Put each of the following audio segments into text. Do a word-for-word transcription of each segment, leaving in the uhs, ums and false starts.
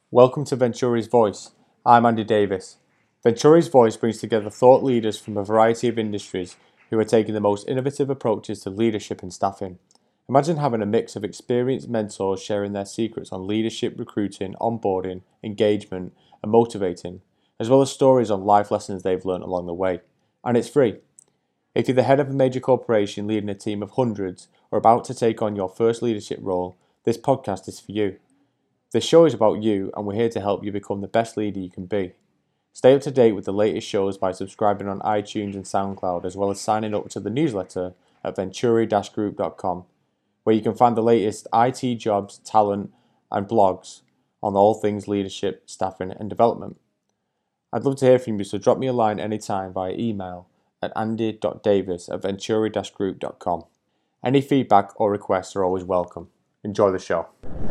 Welcome to Venturi's Voice. I'm Andy Davis. Venturi's Voice brings together thought leaders from a variety of industries who are taking the most innovative approaches to leadership and staffing. Imagine having a mix of experienced mentors sharing their secrets on leadership, recruiting, onboarding, engagement, and motivating, as well as stories on life lessons they've learned along the way. And it's free. If you're the head of a major corporation leading a team of hundreds or about to take on your first leadership role, this podcast is for you. This show is about you, and we're here to help you become the best leader you can be. Stay up to date with the latest shows by subscribing on iTunes and SoundCloud, as well as signing up to the newsletter at venturi dash group dot com, where you can find the latest I T jobs, talent, and blogs on all things leadership, staffing, and development. I'd love to hear from you, so drop me a line anytime via email at andy dot davis at venturi dash group dot com. Any feedback or requests are always welcome. Enjoy the show.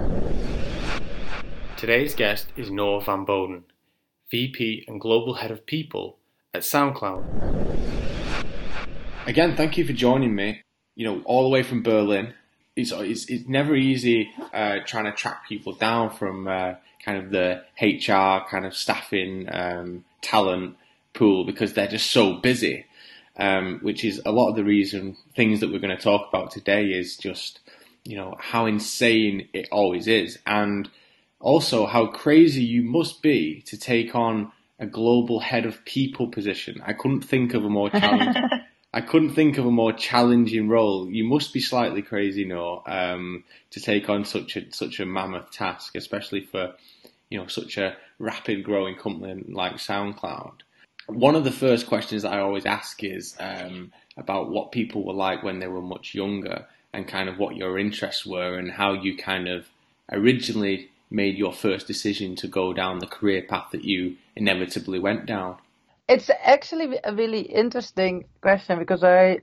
Today's guest is Noah Van Boden, V P and Global Head of People at SoundCloud. Again, thank you for joining me. You know, all the way from Berlin. It's it's, it's never easy uh, trying to track people down from uh, kind of the H R kind of staffing um, talent pool because they're just so busy. Um, which is a lot of the reason things that we're going to talk about today is just, you know, how insane it always is, and also how crazy you must be to take on a global head of people position. I couldn't think of a more challenging. I couldn't think of a more challenging role. You must be slightly crazy, no, um, to take on such a such a mammoth task, especially for, you know, such a rapid growing company like SoundCloud. One of the first questions that I always ask is um, about what people were like when they were much younger, and kind of what your interests were, and how you kind of originally made your first decision to go down the career path that you inevitably went down. It's actually a really interesting question because I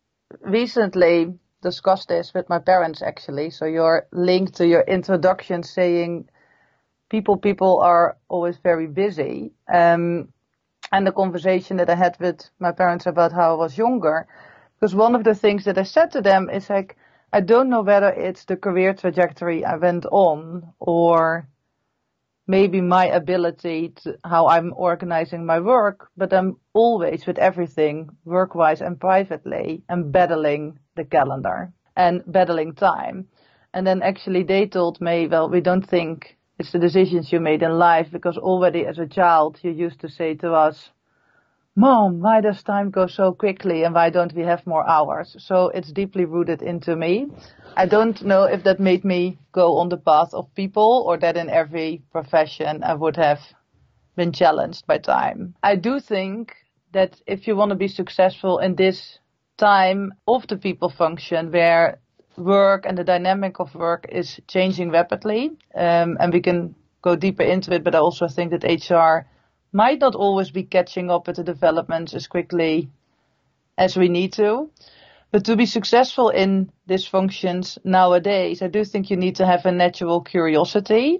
recently discussed this with my parents, actually. So your link to your introduction saying people people are always very busy. Um, and the conversation that I had with my parents about how I was younger, because one of the things that I said to them is like, I don't know whether it's the career trajectory I went on or maybe my ability to how I'm organizing my work, but I'm always with everything work-wise and privately and battling the calendar and battling time. And then actually they told me, well, we don't think it's the decisions you made in life, because already as a child you used to say to us, Mom, why does time go so quickly and why don't we have more hours? So it's deeply rooted into me. I don't know if that made me go on the path of people or that in every profession I would have been challenged by time. I do think that if you want to be successful in this time of the people function where work and the dynamic of work is changing rapidly, um, and we can go deeper into it, but I also think that H R might not always be catching up with the developments as quickly as we need to. But to be successful in these functions nowadays, I do think you need to have a natural curiosity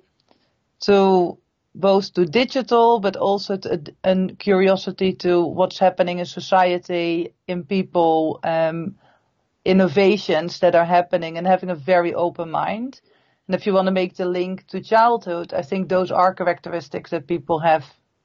to both to digital, but also to a, a curiosity to what's happening in society, in people, um, innovations that are happening, and having a very open mind. And if you want to make the link to childhood, I think those are characteristics that people have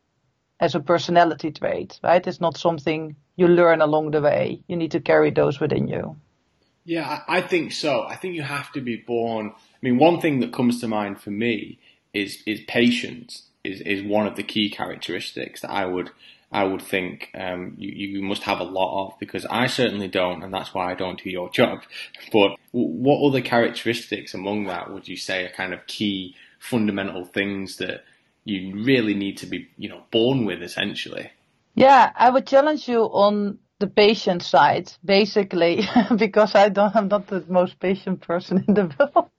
as a personality trait, right? It's not something you learn along the way. You need to carry those within you. Yeah, I think so. I think you have to be born. I mean, one thing that comes to mind for me is is patience is, is one of the key characteristics that I would I would think um, you, you must have a lot of, because I certainly don't, and that's why I don't do your job. But what other characteristics among that would you say are kind of key fundamental things that you really need to be, you know, born with, essentially? Yeah, I would challenge you on the patient side, basically, because I don't, I'm not the most patient person in the world.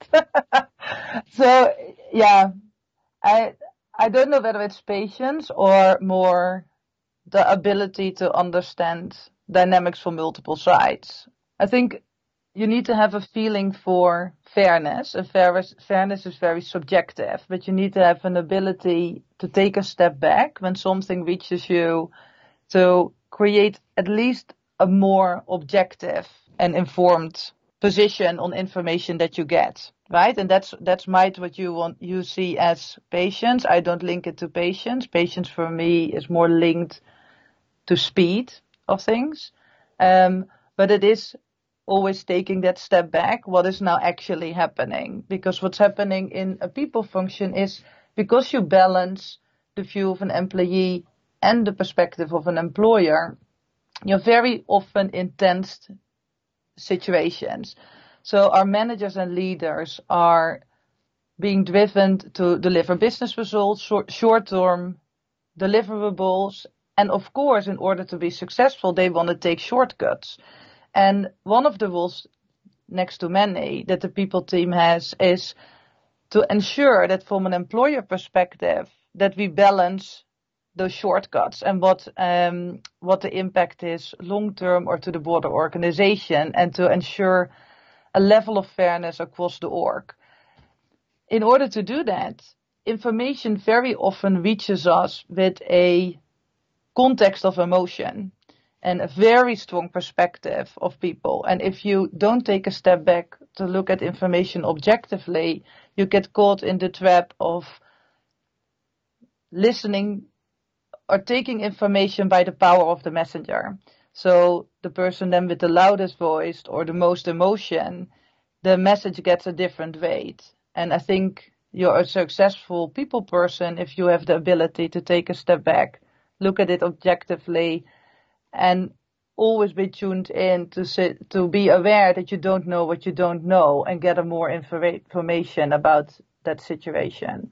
So, yeah, I, I don't know whether it's patience or more the ability to understand dynamics from multiple sides. I think you need to have a feeling for fairness. And fairness, fairness is very subjective, but you need to have an ability to take a step back when something reaches you, to create at least a more objective and informed position on information that you get, right? And that's that's might what you want you see as patience. I don't link it to patience. Patience for me is more linked to speed of things, um, but it is always taking that step back. What is now actually happening? Because what's happening in a people function is because you balance the view of an employee and the perspective of an employer, you're very often in tense situations. So our managers and leaders are being driven to deliver business results, short, short-term deliverables. And of course, in order to be successful, they want to take shortcuts. And one of the rules, next to many, that the people team has is to ensure that from an employer perspective, that we balance those shortcuts and what um, what the impact is long term or to the broader organization, and to ensure a level of fairness across the org. In order to do that, information very often reaches us with a context of emotion and a very strong perspective of people. And if you don't take a step back to look at information objectively, you get caught in the trap of listening or taking information by the power of the messenger. So the person then with the loudest voice or the most emotion, the message gets a different weight. And I think you're a successful people person if you have the ability to take a step back, look at it objectively, and always be tuned in to sit, to be aware that you don't know what you don't know and get a more infor- information about that situation.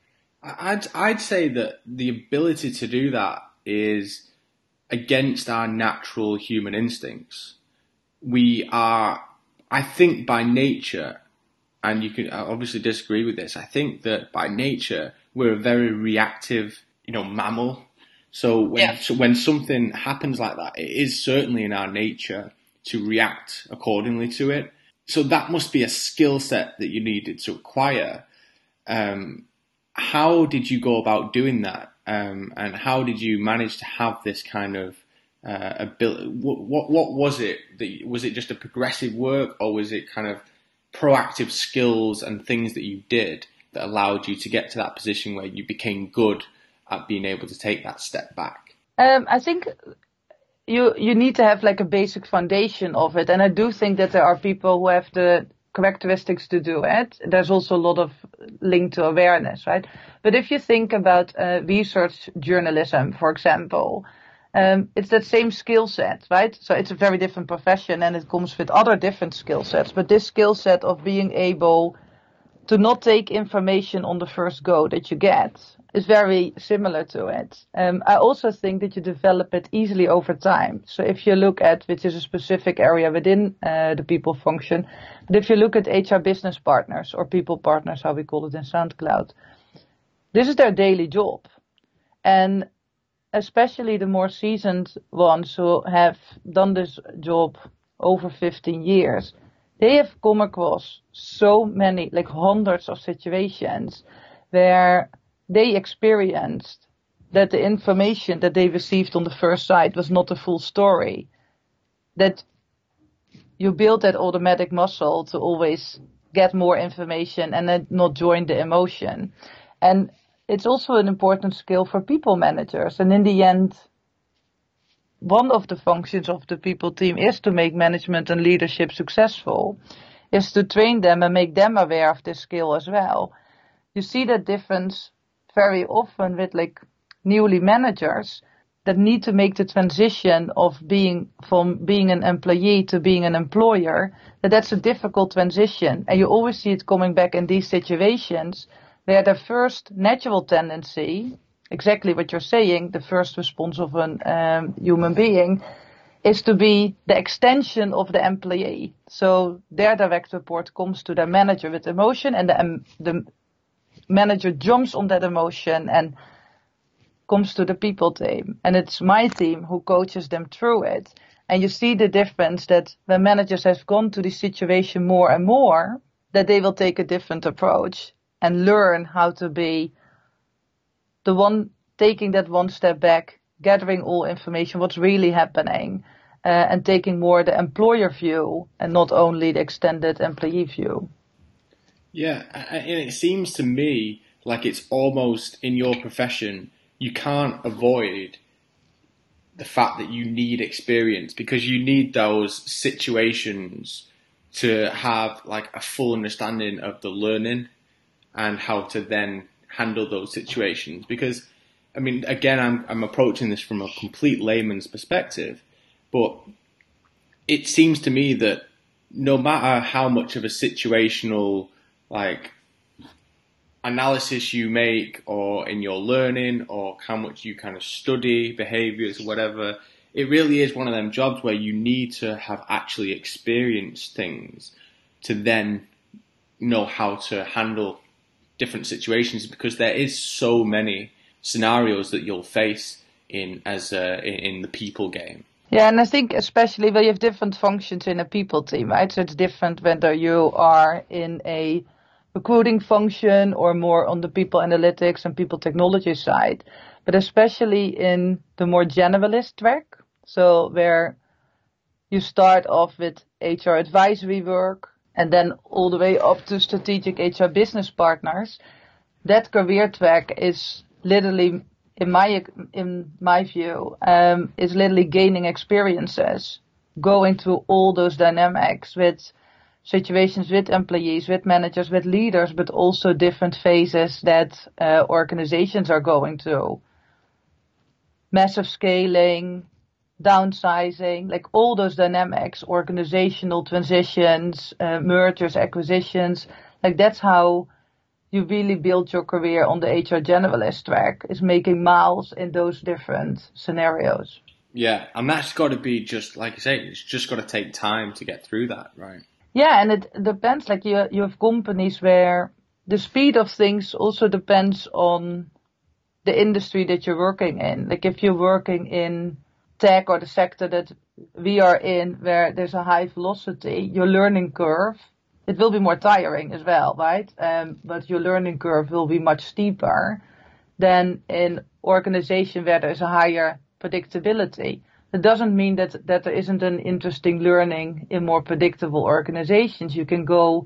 I'd I'd say that the ability to do that is against our natural human instincts. We are, I think, by nature, and you can obviously disagree with this, I think that by nature we're a very reactive, you know, mammal. So when yeah. so when something happens like that, it is certainly in our nature to react accordingly to it. So that must be a skill set that you needed to acquire. Um, how did you go about doing that? Um, and how did you manage to have this kind of uh, ability? What, what what was it? That, was it just a progressive work, or was it kind of proactive skills and things that you did that allowed you to get to that position where you became good at being able to take that step back? Um, I think you you need to have like a basic foundation of it, and I do think that there are people who have the characteristics to do it. There's also a lot of link to awareness, right? But if you think about uh, research journalism, for example, um, it's that same skill set, right? So it's a very different profession and it comes with other different skill sets. But this skill set of being able to not take information on the first go that you get is very similar to it. Um, I also think that you develop it easily over time. So if you look at, which is a specific area within uh, the people function, but if you look at H R business partners or people partners, how we call it in SoundCloud, this is their daily job. And especially the more seasoned ones who have done this job over fifteen years, they have come across so many, like hundreds of situations where they experienced that the information that they received on the first sight was not the full story. That you build that automatic muscle to always get more information and then not join the emotion. And it's also an important skill for people managers. And in the end, one of the functions of the people team is to make management and leadership successful, is to train them and make them aware of this skill as well. You see that difference very often with like newly managers that need to make the transition of being from being an employee to being an employer, that that's a difficult transition. And you always see it coming back in these situations where the first natural tendency, exactly what you're saying, the first response of a um, human being, is to be the extension of the employee. So their direct report comes to their manager with emotion, and the, um, the manager jumps on that emotion and comes to the people team. And it's my team who coaches them through it. And you see the difference that when managers have gone to this situation more and more, that they will take a different approach and learn how to be the one taking that one step back, gathering all information, what's really happening, uh, and taking more the employer view and not only the extended employee view. Yeah, and it seems to me like it's almost in your profession, you can't avoid the fact that you need experience because you need those situations to have like a full understanding of the learning and how to then handle those situations. Because, I mean, again, I'm, I'm approaching this from a complete layman's perspective, but it seems to me that no matter how much of a situational like analysis you make or in your learning or how much you kind of study behaviors or whatever, it really is one of them jobs where you need to have actually experienced things to then know how to handle different situations, because there is so many scenarios that you'll face in as a, in the people game. Yeah, and I think especially when you have different functions in a people team, right? So it's different whether you are in a recruiting function or more on the people analytics and people technology side, but especially in the more generalist track. So where you start off with H R advisory work and then all the way up to strategic H R business partners, that career track is literally, in my in my view, um, is literally gaining experiences, going through all those dynamics with situations with employees, with managers, with leaders, but also different phases that uh, organizations are going through. Massive scaling, downsizing, like all those dynamics, organizational transitions, uh, mergers, acquisitions, like that's how you really build your career on the H R generalist track, is making miles in those different scenarios. Yeah, and that's got to be just, like I say, it's just got to take time to get through that, right? Yeah, and it depends, like you, you have companies where the speed of things also depends on the industry that you're working in. Like if you're working in tech or the sector that we are in, where there's a high velocity, your learning curve, it will be more tiring as well, right? Um, but your learning curve will be much steeper than in organization where there's a higher predictability. That doesn't mean that, that there isn't an interesting learning in more predictable organizations. You can go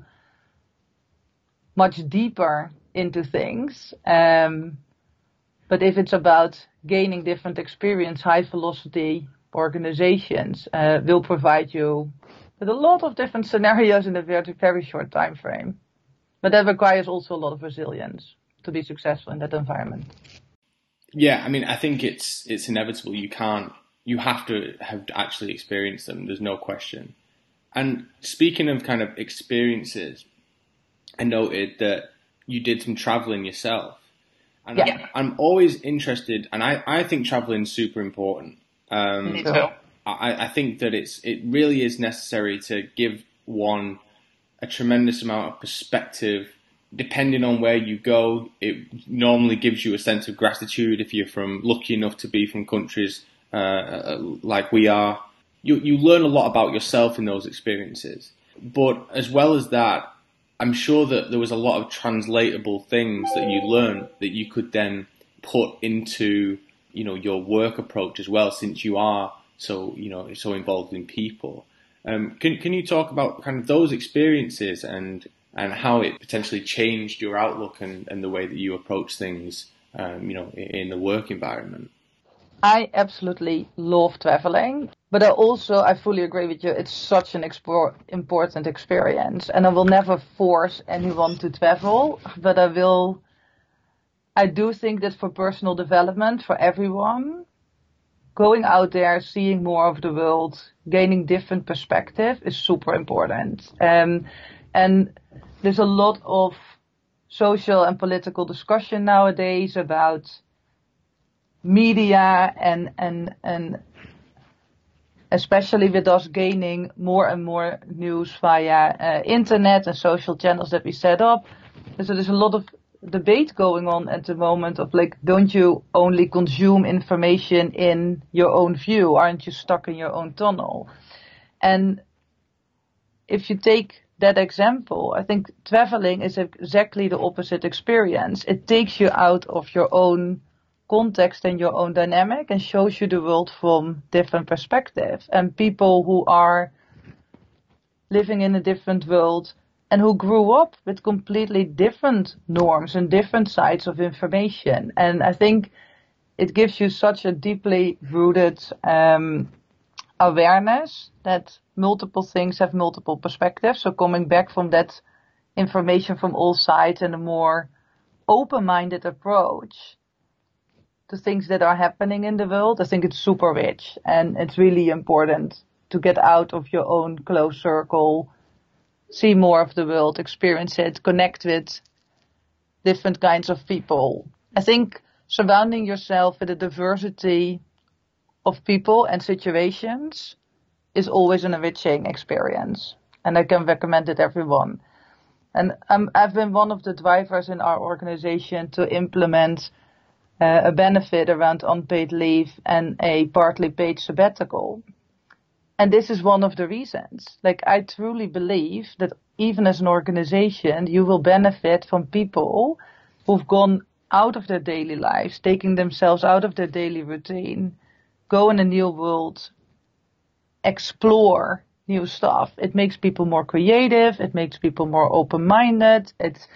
much deeper into things. Um, but if it's about gaining different experience, high velocity organizations uh, will provide you with a lot of different scenarios in a very, very short time frame. But that requires also a lot of resilience to be successful in that environment. Yeah, I mean, I think it's it's inevitable. You can't, you have to have actually experienced them. There's no question. And speaking of kind of experiences, I noted that you did some traveling yourself. And yeah. I'm, I'm always interested, and I, I think traveling is super important. Um, Me too. I, I think that it's it really is necessary to give one a tremendous amount of perspective. Depending on where you go, it normally gives you a sense of gratitude if you're from lucky enough to be from countries uh, like we are. You you learn a lot about yourself in those experiences. But as well as that, I'm sure that there was a lot of translatable things that you learned that you could then put into, you know, your work approach as well, since you are so, you know, so involved in people. Um, can can you talk about kind of those experiences and and how it potentially changed your outlook and, and the way that you approach things, um, you know, in, in the work environment? I absolutely love traveling, but I also, I fully agree with you, it's such an expo- important experience, and I will never force anyone to travel, but I will, I do think that for personal development, for everyone, going out there, seeing more of the world, gaining different perspective is super important. Um, and there's a lot of social and political discussion nowadays about media and and and especially with us gaining more and more news via uh, internet and social channels that we set up. So there's a lot of debate going on at the moment of like, don't you only consume information in your own view? Aren't you stuck in your own tunnel? And if you take that example, I think traveling is exactly the opposite experience. It takes you out of your own context and your own dynamic and shows you the world from different perspectives. And people who are living in a different world and who grew up with completely different norms and different sides of information. And I think it gives you such a deeply rooted um, awareness that multiple things have multiple perspectives. So coming back from that information from all sides and a more open-minded approach to things that are happening in the world, I think it's super rich, and it's really important to get out of your own close circle, see more of the world, experience it, connect with different kinds of people. I think surrounding yourself with a diversity of people and situations is always an enriching experience, and I can recommend it to everyone. And um, I've been one of the drivers in our organization to implement uh, a benefit around unpaid leave and a partly paid sabbatical. And this is one of the reasons. Like, I truly believe that even as an organization, you will benefit from people who've gone out of their daily lives, taking themselves out of their daily routine, go in a new world, explore new stuff. It makes people more creative. It makes people more open-minded. It,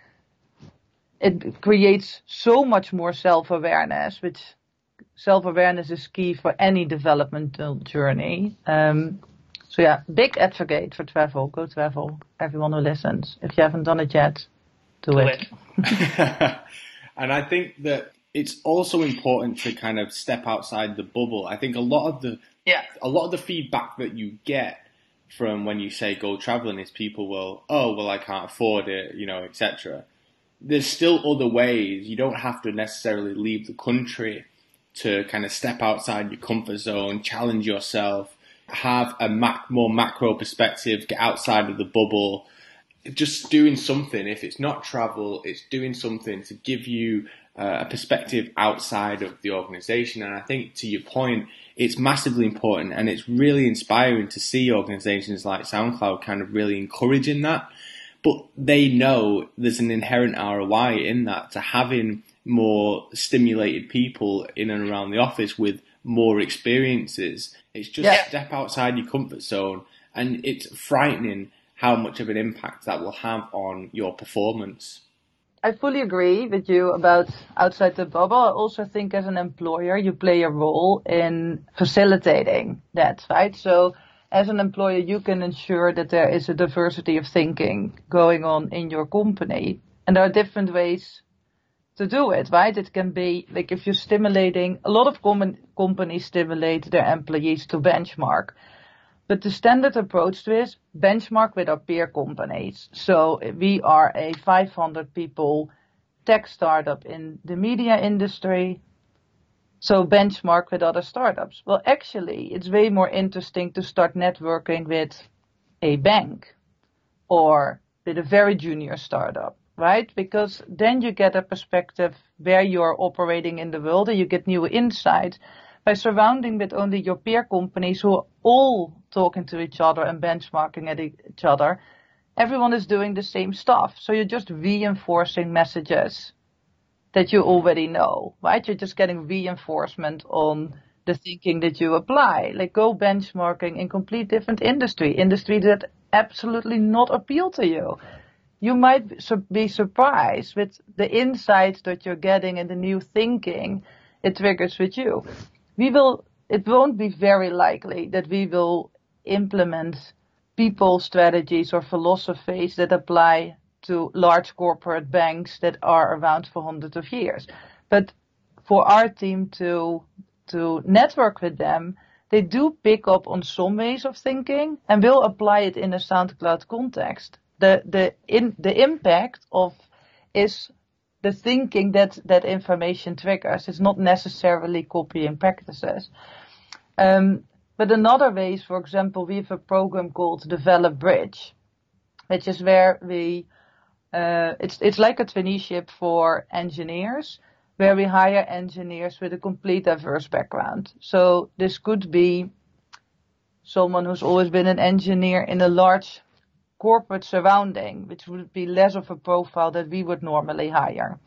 it creates so much more self-awareness, which self-awareness is key for any developmental journey. Um, so yeah, big advocate for travel. Go travel. Everyone who listens. If you haven't done it yet, do, do it. it. And I think that it's also important to kind of step outside the bubble. I think a lot of the yeah. a lot of the feedback that you get from when you say go traveling is people will, oh, well, I can't afford it, you know, et cetera. There's still other ways. You don't have to necessarily leave the country to kind of step outside your comfort zone, challenge yourself, have a mac- more macro perspective, get outside of the bubble. Just doing something, if it's not travel, it's doing something to give you uh, a perspective outside of the organization. And I think, to your point, it's massively important, and it's really inspiring to see organizations like SoundCloud kind of really encouraging that. But they know there's an inherent R O I in that, to having more stimulated people in and around the office with more experiences. It's just yeah. step outside your comfort zone, and it's frightening how much of an impact that will have on your performance. I fully agree with you about outside the bubble. I also think as an employer, you play a role in facilitating that, right? So as an employer, you can ensure that there is a diversity of thinking going on in your company. And there are different ways to do it, right? It can be like if you're stimulating, a lot of com- companies stimulate their employees to benchmark. But the standard approach to this, benchmark with our peer companies. So we are a five hundred people tech startup in the media industry. So benchmark with other startups. Well, actually, it's way more interesting to start networking with a bank or with a very junior startup, right? Because then you get a perspective where you're operating in the world and you get new insights. By surrounding with only your peer companies who are all talking to each other and benchmarking at each other, everyone is doing the same stuff. So you're just reinforcing messages that you already know, right? You're just getting reinforcement on the thinking that you apply. Like, go benchmarking in complete different industry, industry that absolutely not appeal to you. You might be surprised with the insights that you're getting and the new thinking it triggers with you. We will, it won't be very likely that we will implement people strategies or philosophies that apply to large corporate banks that are around for hundreds of years. But for our team to, to network with them, they do pick up on some ways of thinking and will apply it in a SoundCloud context. The, the, in, the impact of is the thinking that that information triggers. It's not necessarily copying practices. Um, but another way is, for example, we have a program called Develop Bridge, which is where we, uh, it's it's like a traineeship for engineers, where we hire engineers with a complete diverse background. So this could be someone who's always been an engineer in a large corporate surrounding, which would be less of a profile that we would normally hire.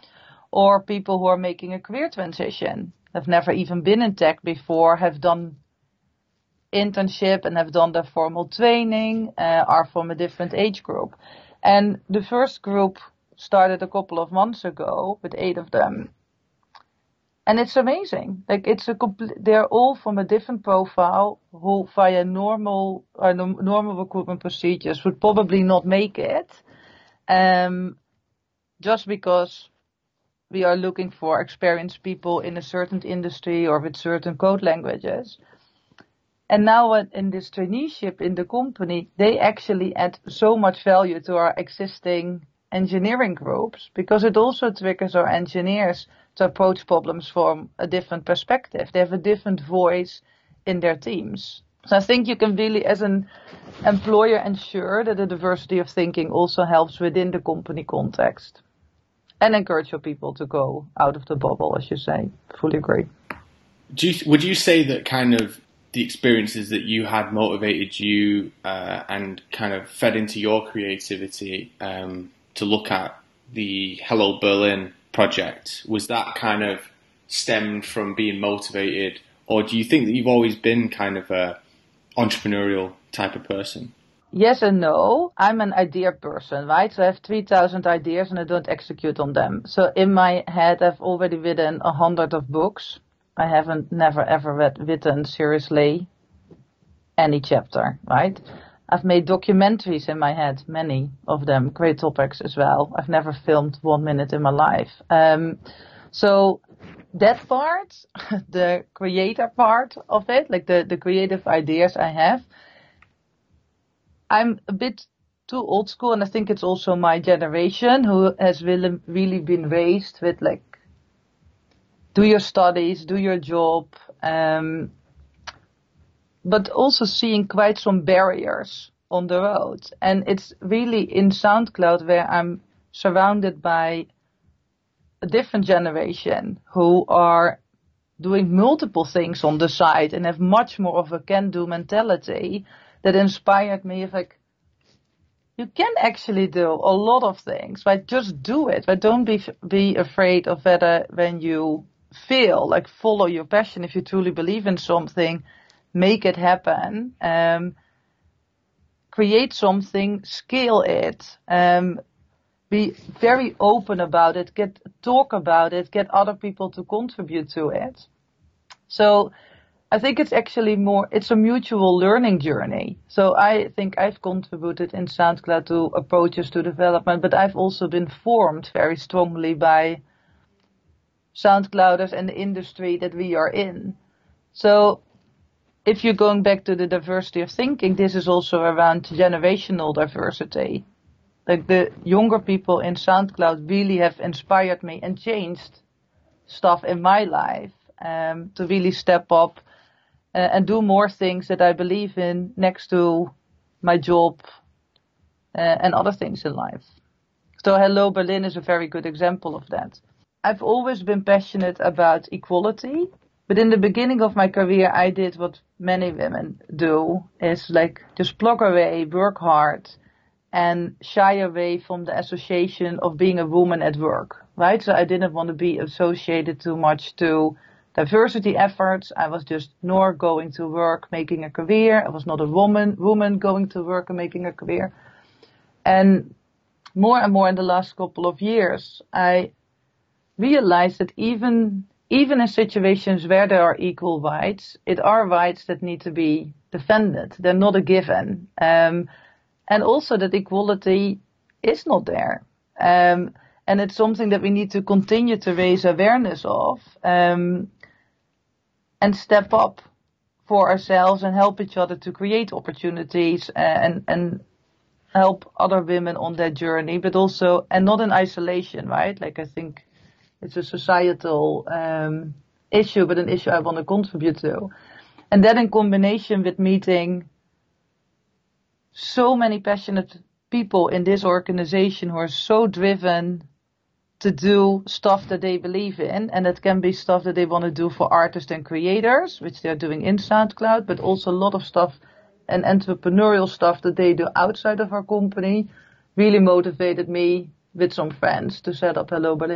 or people who are making a career transition, have never even been in tech before, have done internship and have done their formal training, uh, are from a different age group. And the first group started a couple of months ago with eight of them. And it's amazing. Like it's a complete, they're all from a different profile who via normal or no, normal recruitment procedures would probably not make it. Um, just because we are looking for experienced people in a certain industry or with certain code languages. And now in this traineeship in the company, they actually add so much value to our existing engineering groups, because it also triggers our engineers to approach problems from a different perspective. They have a different voice in their teams. So I think you can really, as an employer, ensure that the diversity of thinking also helps within the company context and encourage your people to go out of the bubble, as you say. Fully agree. Do you, would you say that kind of the experiences that you had motivated you uh, and kind of fed into your creativity um, to look at the Hello Berlin project? Was that kind of stemmed from being motivated, or do you think that you've always been kind of a entrepreneurial type of person? Yes and no. I'm an idea person, right? So I have three thousand ideas and I don't execute on them. So in my head, I've already written a hundred of books. I haven't never ever read, written seriously any chapter, right? I've made documentaries in my head, many of them, great topics as well. I've never filmed one minute in my life. Um, so that part, the creator part of it, like the, the creative ideas I have, I'm a bit too old school, and I think it's also my generation who has really, really been raised with like, do your studies, do your job, um, but also seeing quite some barriers on the road. And it's really in SoundCloud where I'm surrounded by a different generation who are doing multiple things on the side and have much more of a can-do mentality that inspired me of like, you can actually do a lot of things, but just do it. But don't be be afraid of whether when you fail, like follow your passion. If you truly believe in something, make it happen. Um, create something, scale it. Um, be very open about it. Get talk about it. Get other people to contribute to it. So I think it's actually more, it's a mutual learning journey. So I think I've contributed in SoundCloud to approaches to development, but I've also been formed very strongly by SoundClouders and the industry that we are in. So if you're going back to the diversity of thinking, this is also around generational diversity. Like the younger people in SoundCloud really have inspired me and changed stuff in my life um, to really step up uh, and do more things that I believe in next to my job uh, and other things in life. So Hello Berlin is a very good example of that. I've always been passionate about equality, but in the beginning of my career, I did what many women do, is like just plug away, work hard, and shy away from the association of being a woman at work, right? So I didn't want to be associated too much to diversity efforts. I was just nor going to work, making a career. I was not a woman, woman going to work and making a career. And more and more in the last couple of years, I realized that even even in situations where there are equal rights, it are rights that need to be defended. They're not a given. Um, and also that equality is not there. Um, and it's something that we need to continue to raise awareness of um, and step up for ourselves and help each other to create opportunities and, and help other women on their journey, but also, and not in isolation, right? Like I think it's a societal um, issue, but an issue I want to contribute to. And that in combination with meeting so many passionate people in this organization who are so driven to do stuff that they believe in. And that can be stuff that they want to do for artists and creators, which they're doing in SoundCloud, but also a lot of stuff and entrepreneurial stuff that they do outside of our company really motivated me with some friends to set up Hello Berlin.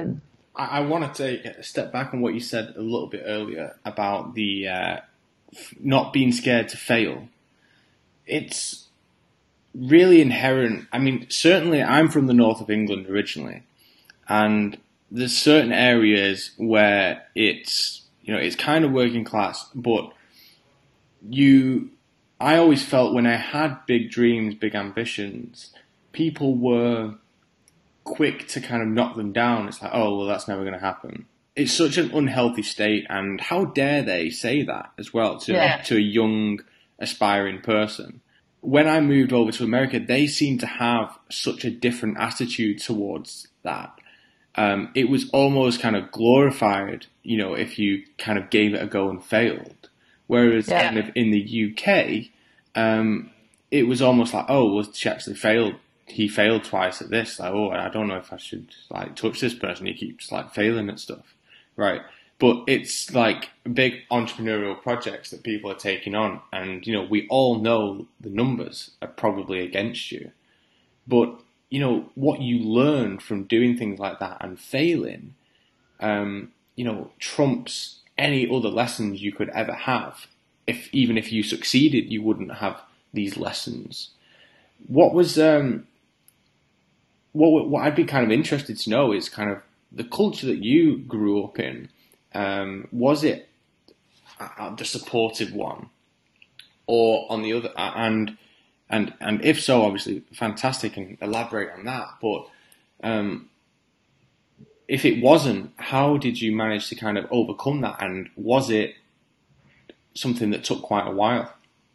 I, I want to take a step back on what you said a little bit earlier about the uh, f- not being scared to fail. It's really inherent. I mean, certainly I'm from the north of England originally, and there's certain areas where it's, you know, it's kind of working class, but you, I always felt when I had big dreams, big ambitions, people were quick to kind of knock them down. It's like, oh, well, that's never going to happen. It's such an unhealthy state, and how dare they say that as well to Yeah. to a young, aspiring person. When I moved over to America, they seemed to have such a different attitude towards that. Um, it was almost kind of glorified, you know, if you kind of gave it a go and failed. Whereas Yeah. kind of in the U K, um, it was almost like, oh, well, she actually failed. He failed twice at this. Like, oh, I don't know if I should like touch this person. He keeps like failing at stuff, right? But it's like big entrepreneurial projects that people are taking on, and you know, we all know the numbers are probably against you. But you know what you learn from doing things like that and failing, um, you know, trumps any other lessons you could ever have. If even if you succeeded, you wouldn't have these lessons. What was um, what what I'd be kind of interested to know is kind of the culture that you grew up in. Um, was it uh, the supportive one, or on the other? And and and if so, obviously fantastic, and elaborate on that. But um, if it wasn't, how did you manage to kind of overcome that? And was it something that took quite a while?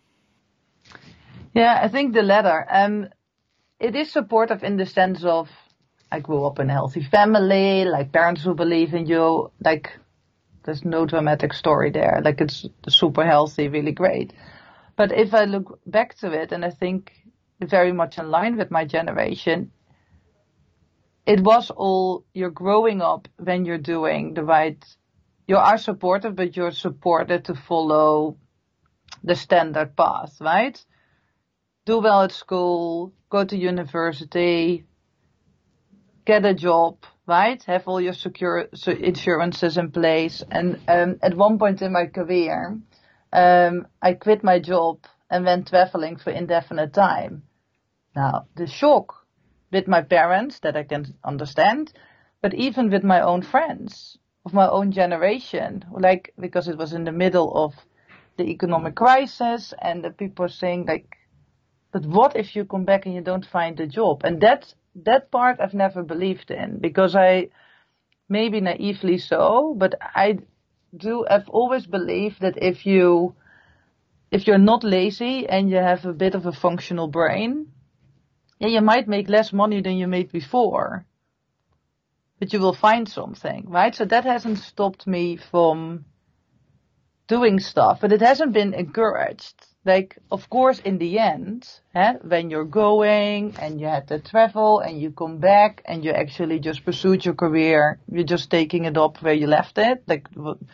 Yeah, I think the latter. Um, it is supportive in the sense of I grew up in a healthy family, like parents who believe in you, like there's no dramatic story there. Like it's super healthy, really great. But if I look back to it, and I think very much in line with my generation, it was all you're growing up when you're doing the right. You are supportive, but you're supported to follow the standard path, right? Do well at school, go to university, get a job, right? Have all your secure so insurances in place. And um, at one point in my career, um, I quit my job and went traveling for indefinite time. Now, the shock with my parents that I can understand, but even with my own friends of my own generation, like because it was in the middle of the economic crisis, and the people are saying like, but what if you come back and you don't find a job? And that that part I've never believed in, because I, maybe naively so, but I do, I've always believed that if you, if you're not lazy and you have a bit of a functional brain, yeah, you might make less money than you made before, but you will find something, right? So that hasn't stopped me from doing stuff, but it hasn't been encouraged. Like, of course, in the end, eh, when you're going and you had to travel and you come back and you actually just pursued your career, you're just taking it up where you left it. Like,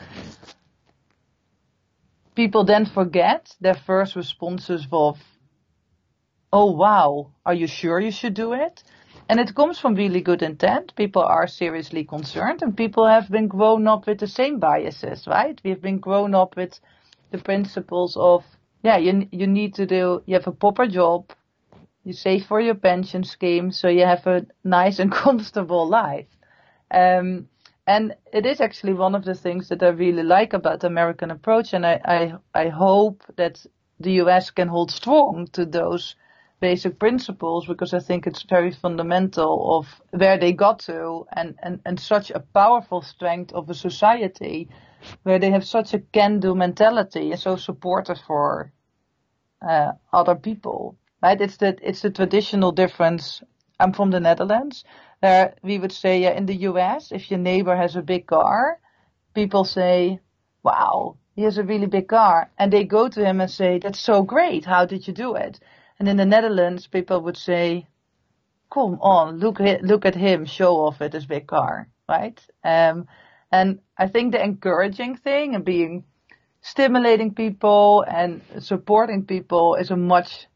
people then forget their first responses of, oh, wow, are you sure you should do it? And it comes from really good intent. People are seriously concerned, and people have been grown up with the same biases, right? We've been grown up with the principles of, yeah, you you need to do, you have a proper job, you save for your pension scheme, so you have a nice and comfortable life. Um, and it is actually one of the things that I really like about the American approach, and I, I, I hope that the U S can hold strong to those basic principles, because I think it's very fundamental of where they got to, and, and, and such a powerful strength of a society where they have such a can-do mentality and so supportive for uh, other people, right? It's the, it's the traditional difference. I'm from the Netherlands. There we would say, yeah, in the U S, if your neighbor has a big car, people say, wow, he has a really big car. And they go to him and say, that's so great. How did you do it? And in the Netherlands, people would say, come on, look, look at him, show off with his big car, right? Um, and I think the encouraging thing and being stimulating people and supporting people is a much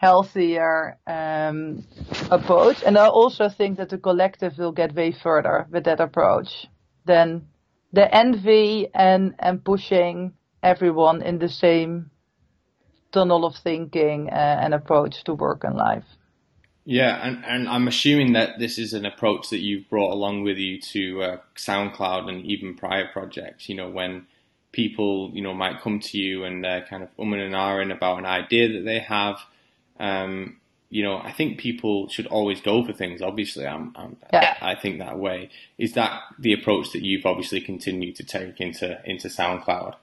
healthier um, approach. And I also think that the collective will get way further with that approach than the envy and, and pushing everyone in the same tunnel of thinking uh, and approach to work and life. Yeah, and, and I'm assuming that this is an approach that you've brought along with you to uh, SoundCloud and even prior projects, you know, when people, you know, might come to you and they're kind of umming and ahhing about an idea that they have. Um, you know, I think people should always go for things. Obviously, I'm, I'm yeah. I think that way. Is that the approach that you've obviously continued to take into into SoundCloud?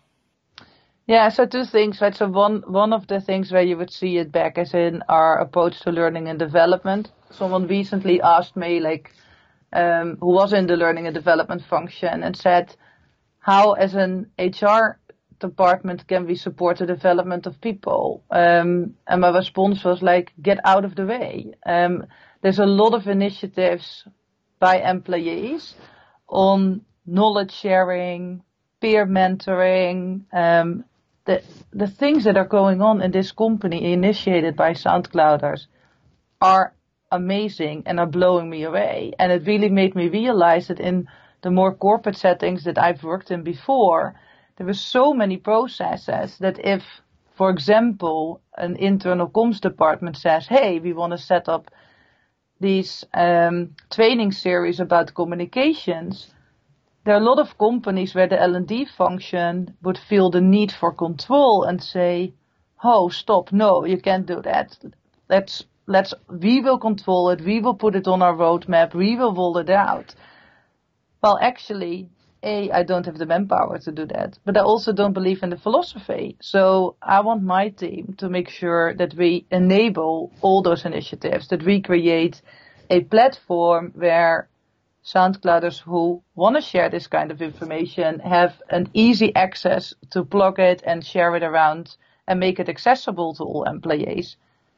Yeah, so two things, right? So one one of the things where you would see it back is in our approach to learning and development. Someone recently asked me, like, um, who was in the learning and development function, and said, how as an H R department can we support the development of people? Um, and my response was like, get out of the way. Um, there's a lot of initiatives by employees on knowledge sharing, peer mentoring, um, the the things that are going on in this company initiated by SoundClouders are amazing and are blowing me away. And it really made me realize that in the more corporate settings that I've worked in before, there were so many processes that if, for example, an internal comms department says, hey, we want to set up these um, training series about communications, there are a lot of companies where the L and D function would feel the need for control and say, oh, stop, no, you can't do that. Let's, let's, we will control it, we will put it on our roadmap, we will roll it out. Well, actually, A, I don't have the manpower to do that, but I also don't believe in the philosophy. So I want my team to make sure that we enable all those initiatives, that we create a platform where SoundClouders who want to share this kind of information have an easy access to plug it and share it around and make it accessible to all employees.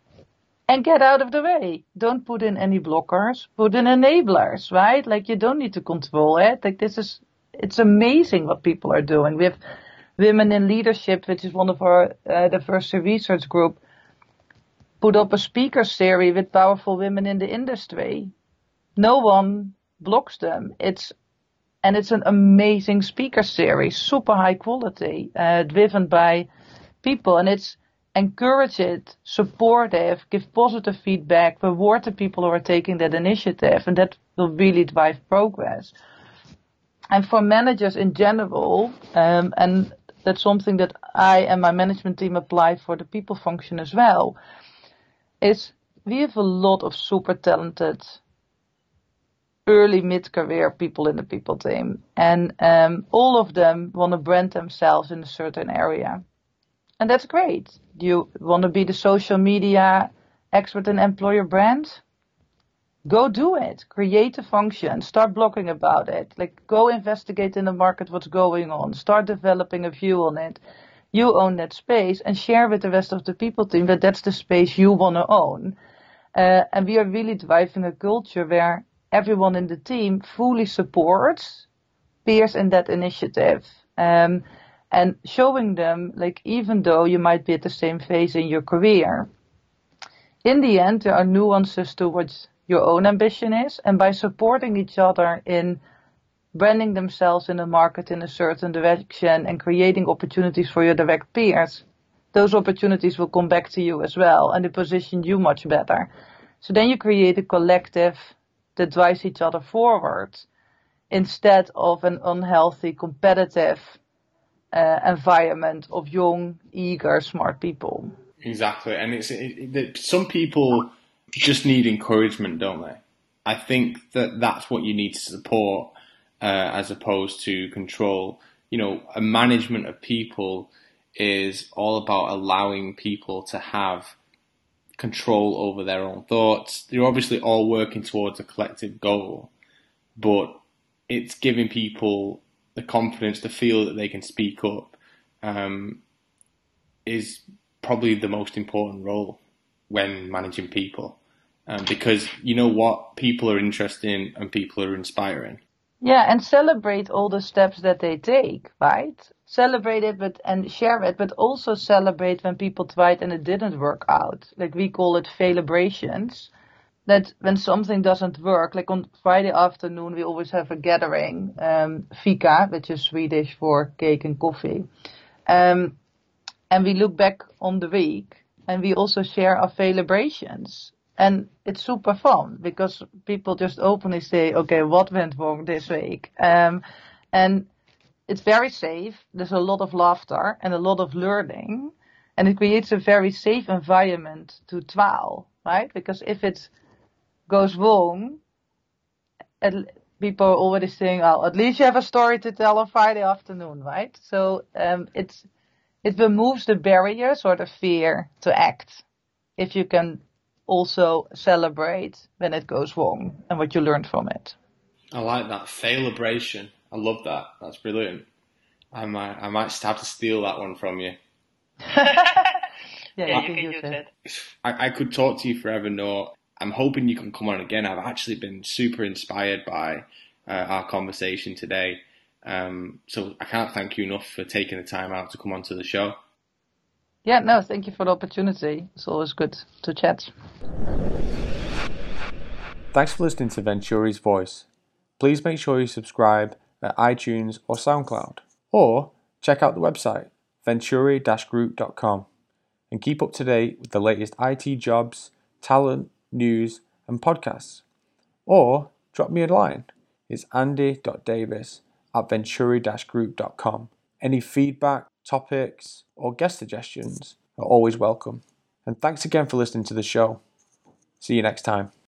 And get out of the way. Don't put in any blockers, put in enablers, right? Like, you don't need to control it. Like, this is, it's amazing what people are doing. We have Women in Leadership, which is one of our uh, diversity research group, put up a speaker series with powerful women in the industry. No one blocks them. It's and it's an amazing speaker series, super high quality, uh, driven by people, and it's encourage it, support it, give positive feedback, reward the people who are taking that initiative, and that will really drive progress. And for managers in general, um, and that's something that I and my management team apply for the people function as well, is we have a lot of super talented early mid-career people in the people team, and um, all of them want to brand themselves in a certain area. And that's great. You want to be the social media expert in employer brand? Go do it. Create a function. Start blogging about it. Like, go investigate in the market what's going on. Start developing a view on it. You own that space and share with the rest of the people team that that's the space you want to own. Uh, and we are really driving a culture where everyone in the team fully supports peers in that initiative. Um, And showing them, like, even though you might be at the same phase in your career, in the end, there are nuances to what your own ambition is. And by supporting each other in branding themselves in the market in a certain direction and creating opportunities for your direct peers, those opportunities will come back to you as well, and they position you much better. So then you create a collective that drives each other forward instead of an unhealthy, competitive Uh, environment of young, eager, smart people. Exactly, and it's it, it, some people just need encouragement, don't they? I think that that's what you need to support, uh, as opposed to control. You know, a management of people is all about allowing people to have control over their own thoughts. They're obviously all working towards a collective goal, but it's giving people the confidence to feel that they can speak up, um, is probably the most important role when managing people. Um, because you know what? People are interesting and people are inspiring. Yeah, and celebrate all the steps that they take, right? Celebrate it, but and share it, but also celebrate when people tried and it didn't work out. Like we call it failabrations. That when something doesn't work, like on Friday afternoon, we always have a gathering, um, fika, which is Swedish for cake and coffee. Um, and we look back on the week and we also share our celebrations. And it's super fun because people just openly say, okay, what went wrong this week? Um, and it's very safe. There's a lot of laughter and a lot of learning. And it creates a very safe environment to trial, right? Because if it goes wrong, people are already saying, well, at least you have a story to tell on Friday afternoon, right? So um, it's it removes the barriers or the fear to act if you can also celebrate when it goes wrong and what you learned from it. I like that. Failabration. I love that. That's brilliant. I might, I might have to steal that one from you. Yeah, you can use it. I, I could talk to you forever, Noor. I'm hoping you can come on again. I've actually been super inspired by uh, our conversation today. Um, so I can't thank you enough for taking the time out to come onto the show. Yeah, no, thank you for the opportunity. It's always good to chat. Thanks for listening to Venturi's Voice. Please make sure you subscribe at iTunes or SoundCloud, or check out the website venturi dash group dot com and keep up to date with the latest I T jobs, talent, news and podcasts. Or drop me a line. It's andy dot davis at venturi dash group dot com. Any feedback, topics or guest suggestions are always welcome. And thanks again for listening to the show. See you next time.